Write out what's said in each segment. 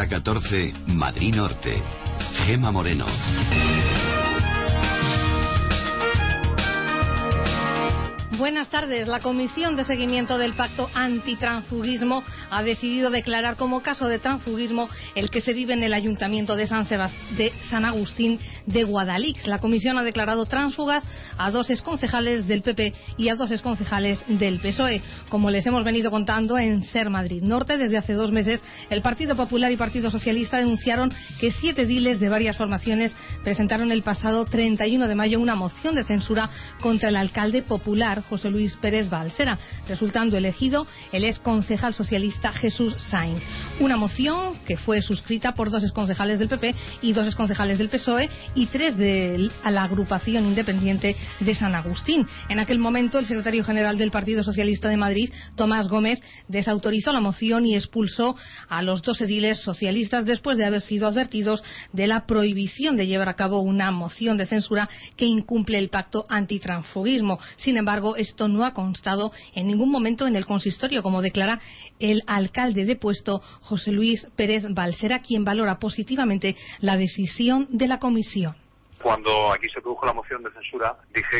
Hora 14, Madrid Norte. Gema Moreno. Buenas tardes. La Comisión de Seguimiento del Pacto Antitransfugismo ha decidido declarar como caso de transfugismo el que se vive en el Ayuntamiento de San Agustín de Guadalix. La Comisión ha declarado tránsfugas a 2 exconcejales del PP y a 2 exconcejales del PSOE. Como les hemos venido contando en Ser Madrid Norte, desde hace 2 meses el Partido Popular y Partido Socialista denunciaron que 7 ediles de varias formaciones presentaron el pasado 31 de mayo una moción de censura contra el alcalde popular José Luis Pérez Balsera, resultando elegido el exconcejal socialista Jesús Sainz. Una moción que fue suscrita por 2 exconcejales del PP y 2 exconcejales del PSOE y 3 de la agrupación independiente de San Agustín. En aquel momento, el secretario general del Partido Socialista de Madrid, Tomás Gómez, desautorizó la moción y expulsó a los 2 ediles socialistas después de haber sido advertidos de la prohibición de llevar a cabo una moción de censura que incumple el pacto antitransfugismo. Sin embargo, esto no ha constado en ningún momento en el consistorio, como declara el alcalde depuesto José Luis Pérez Balsera, quien valora positivamente la decisión de la comisión. Cuando aquí se produjo la moción de censura, dije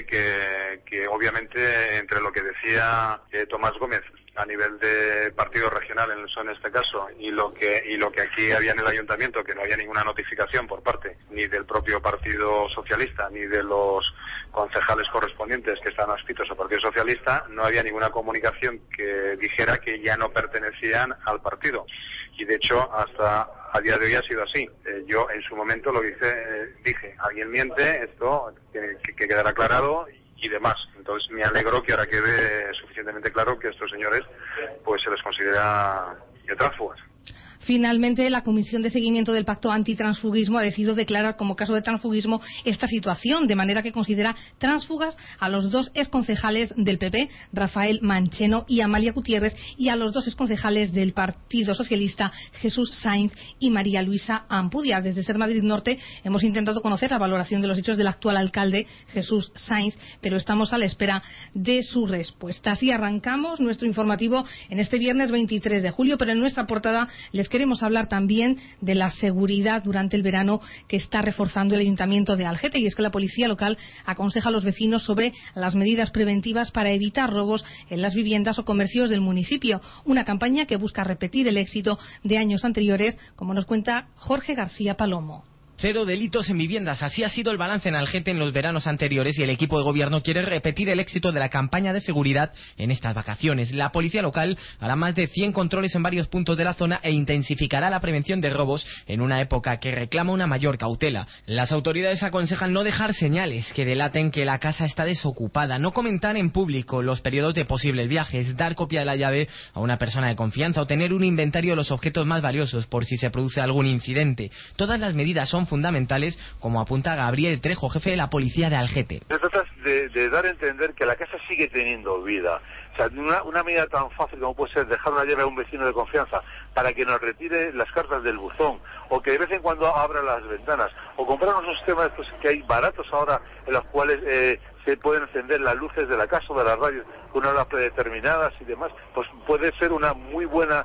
que obviamente entre lo que decía Tomás Gómez a nivel de partido regional en este caso y lo que aquí había en el ayuntamiento, que no había ninguna notificación por parte ni del propio Partido Socialista ni de los concejales correspondientes que están adscritos al Partido Socialista, no había ninguna comunicación que dijera que ya no pertenecían al partido. Y de hecho hasta a día de hoy ha sido así. Yo en su momento lo dije, alguien miente, esto tiene que quedar aclarado y demás. Entonces me alegro que ahora quede suficientemente claro que estos señores pues se les considera tránsfugas. Finalmente, la Comisión de Seguimiento del Pacto Antitransfugismo ha decidido declarar como caso de transfugismo esta situación, de manera que considera tránsfugas a los 2 exconcejales del PP, Rafael Mancheno y Amalia Gutiérrez, y a los 2 exconcejales del Partido Socialista, Jesús Sainz y María Luisa Ampudia. Desde Ser Madrid Norte hemos intentado conocer la valoración de los hechos del actual alcalde, Jesús Sainz, pero estamos a la espera de su respuesta. Así arrancamos nuestro informativo en este viernes 23 de julio, pero en nuestra portada les queremos hablar también de la seguridad durante el verano que está reforzando el Ayuntamiento de Algete, y es que la policía local aconseja a los vecinos sobre las medidas preventivas para evitar robos en las viviendas o comercios del municipio. Una campaña que busca repetir el éxito de años anteriores, como nos cuenta Jorge García Palomo. 0 delitos en viviendas, así ha sido el balance en Algete en los veranos anteriores, y el equipo de gobierno quiere repetir el éxito de la campaña de seguridad en estas vacaciones. La policía local hará más de 100 controles en varios puntos de la zona e intensificará la prevención de robos en una época que reclama una mayor cautela. Las autoridades aconsejan no dejar señales que delaten que la casa está desocupada, no comentar en público los periodos de posibles viajes, dar copia de la llave a una persona de confianza o tener un inventario de los objetos más valiosos por si se produce algún incidente. Todas las medidas son fundamentales, como apunta Gabriel Trejo, jefe de la policía de Algete. Se trata de dar a entender que la casa sigue teniendo vida. O sea, una medida tan fácil como puede ser dejar una llave a un vecino de confianza para que nos retire las cartas del buzón, o que de vez en cuando abra las ventanas, o comprar unos sistemas que hay baratos ahora en los cuales se pueden encender las luces de la casa o de las radios con horas predeterminadas y demás, pues puede ser una muy buena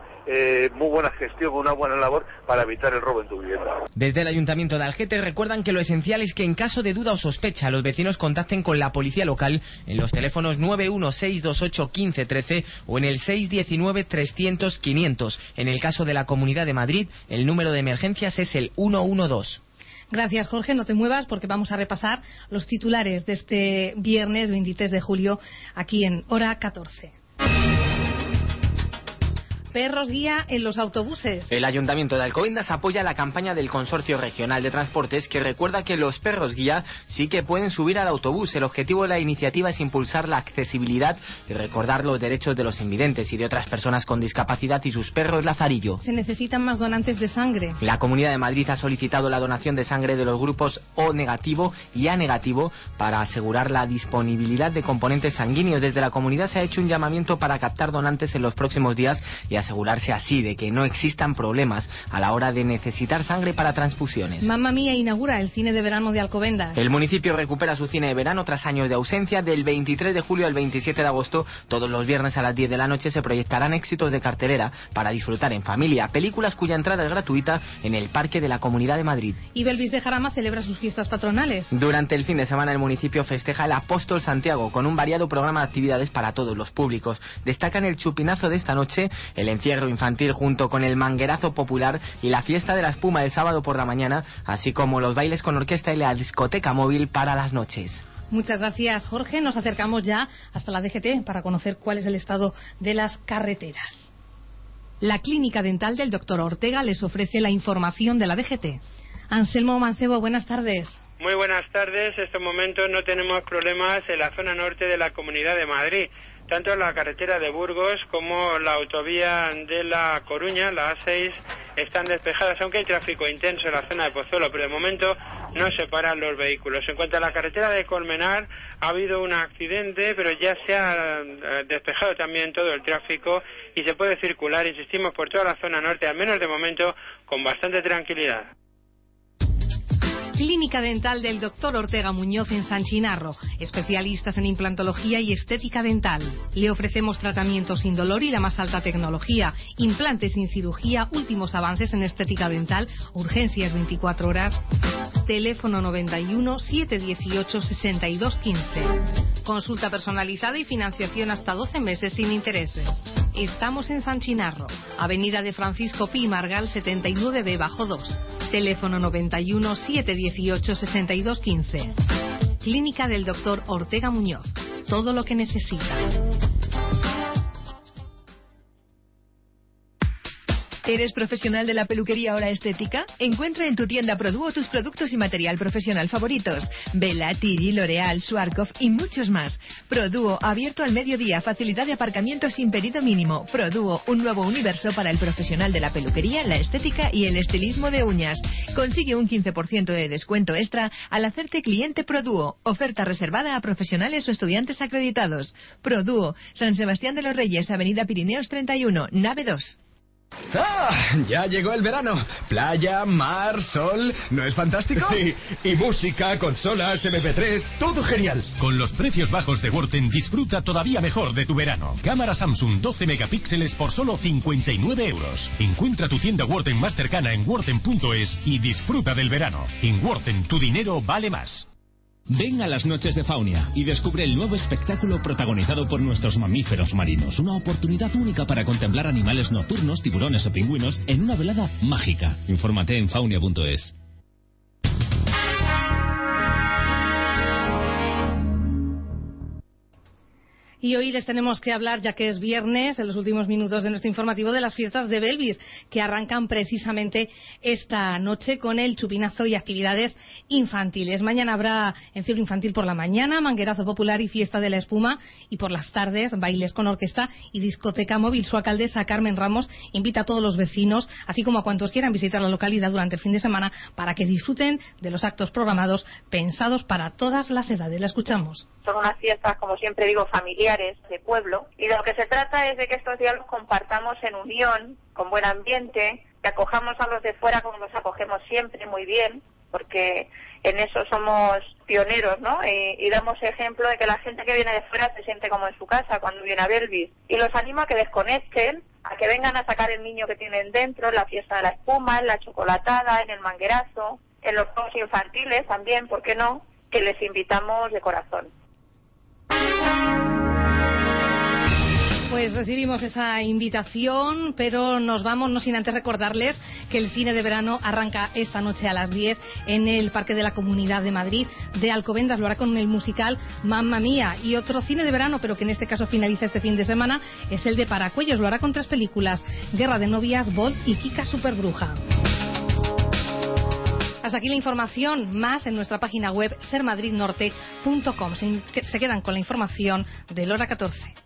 gestión, una buena labor para evitar el robo en tu vivienda. Desde el Ayuntamiento de Algete recuerdan que lo esencial es que en caso de duda o sospecha los vecinos contacten con la policía local en los teléfonos 916281513 o en el 619 300 500. En el caso de la Comunidad de Madrid, el número de emergencias es el 112. Gracias, Jorge. No te muevas porque vamos a repasar los titulares de este viernes 23 de julio aquí en Hora 14. Perros guía en los autobuses. El Ayuntamiento de Alcobendas apoya la campaña del Consorcio Regional de Transportes, que recuerda que los perros guía sí que pueden subir al autobús. El objetivo de la iniciativa es impulsar la accesibilidad y recordar los derechos de los invidentes y de otras personas con discapacidad y sus perros lazarillo. Se necesitan más donantes de sangre. La Comunidad de Madrid ha solicitado la donación de sangre de los grupos O negativo y A negativo para asegurar la disponibilidad de componentes sanguíneos. Desde la comunidad se ha hecho un llamamiento para captar donantes en los próximos días y asegurarse así de que no existan problemas a la hora de necesitar sangre para transfusiones. Mamma Mía inaugura el cine de verano de Alcobendas. El municipio recupera su cine de verano tras años de ausencia. Del 23 de julio al 27 de agosto, todos los viernes a las 10 de la noche se proyectarán éxitos de cartelera para disfrutar en familia, películas cuya entrada es gratuita en el Parque de la Comunidad de Madrid. Y Belvis de Jarama celebra sus fiestas patronales. Durante el fin de semana el municipio festeja el Apóstol Santiago con un variado programa de actividades para todos los públicos. Destacan el chupinazo de esta noche, el encierro infantil junto con el manguerazo popular y la fiesta de la espuma del sábado por la mañana, así como los bailes con orquesta y la discoteca móvil para las noches. Muchas gracias, Jorge. Nos acercamos ya hasta la DGT para conocer cuál es el estado de las carreteras. La clínica dental del Dr. Ortega les ofrece la información de la DGT. Anselmo Mancebo, buenas tardes. Muy buenas tardes. En estos momentos no tenemos problemas en la zona norte de la Comunidad de Madrid. Tanto la carretera de Burgos como la autovía de La Coruña, la A6, están despejadas, aunque hay tráfico intenso en la zona de Pozuelo, pero de momento no se paran los vehículos. En cuanto a la carretera de Colmenar, ha habido un accidente, pero ya se ha despejado también todo el tráfico y se puede circular, insistimos, por toda la zona norte, al menos de momento, con bastante tranquilidad. Clínica dental del Dr. Ortega Muñoz en San Chinarro, especialistas en implantología y estética dental. Le ofrecemos tratamientos sin dolor y la más alta tecnología, implantes sin cirugía, últimos avances en estética dental, urgencias 24 horas. Teléfono 91 718 6215. Consulta personalizada y financiación hasta 12 meses sin intereses. Estamos en San Chinarro, Avenida de Francisco Pi Margal 79B bajo 2. Teléfono 91 718 6215. Clínica del Dr. Ortega Muñoz. Todo lo que necesita. ¿Eres profesional de la peluquería o la estética? Encuentra en tu tienda Produo tus productos y material profesional favoritos. Vela, Tiri, L'Oreal, Schwarzkopf y muchos más. Produo, abierto al mediodía, facilidad de aparcamiento sin pedido mínimo. Produo, un nuevo universo para el profesional de la peluquería, la estética y el estilismo de uñas. Consigue un 15% de descuento extra al hacerte cliente Produo. Oferta reservada a profesionales o estudiantes acreditados. Produo, San Sebastián de los Reyes, Avenida Pirineos 31, nave 2. ¡Ah! Ya llegó el verano. Playa, mar, sol. ¿No es fantástico? Sí, y música, consolas, MP3, todo genial. Con los precios bajos de Worten disfruta todavía mejor de tu verano. Cámara Samsung 12 megapíxeles por solo 59 euros. Encuentra tu tienda Worten más cercana en worten.es y disfruta del verano. En Worten tu dinero vale más. Ven a las noches de Faunia y descubre el nuevo espectáculo protagonizado por nuestros mamíferos marinos. Una oportunidad única para contemplar animales nocturnos, tiburones o pingüinos en una velada mágica. Infórmate en faunia.es. Y hoy les tenemos que hablar, ya que es viernes, en los últimos minutos de nuestro informativo, de las fiestas de Belvis, que arrancan precisamente esta noche con el chupinazo y actividades infantiles. Mañana habrá encierro infantil por la mañana, manguerazo popular y fiesta de la espuma, y por las tardes bailes con orquesta y discoteca móvil. Su alcaldesa, Carmen Ramos, invita a todos los vecinos, así como a cuantos quieran visitar la localidad durante el fin de semana, para que disfruten de los actos programados pensados para todas las edades. La escuchamos. Son unas fiestas, como siempre digo, familiares, de pueblo, y de lo que se trata es de que estos días los compartamos en unión, con buen ambiente, que acojamos a los de fuera como los acogemos siempre, muy bien, porque en eso somos pioneros, ¿no? Y damos ejemplo de que la gente que viene de fuera se siente como en su casa cuando viene a Belvis. Y los animo a que desconecten, a que vengan a sacar el niño que tienen dentro, en la fiesta de la espuma, en la chocolatada, en el manguerazo, en los juegos infantiles también, ¿por qué no?, que les invitamos de corazón. Pues recibimos esa invitación, pero nos vamos, no sin antes recordarles que el cine de verano arranca esta noche a las 10 en el Parque de la Comunidad de Madrid de Alcobendas. Lo hará con el musical Mamma Mía. Y otro cine de verano, pero que en este caso finaliza este fin de semana, es el de Paracuellos. Lo hará con 3 películas: Guerra de novias, Bolt y Kika Superbruja. Hasta aquí la información, más en nuestra página web sermadridnorte.com. Se quedan con la información de Hora 14.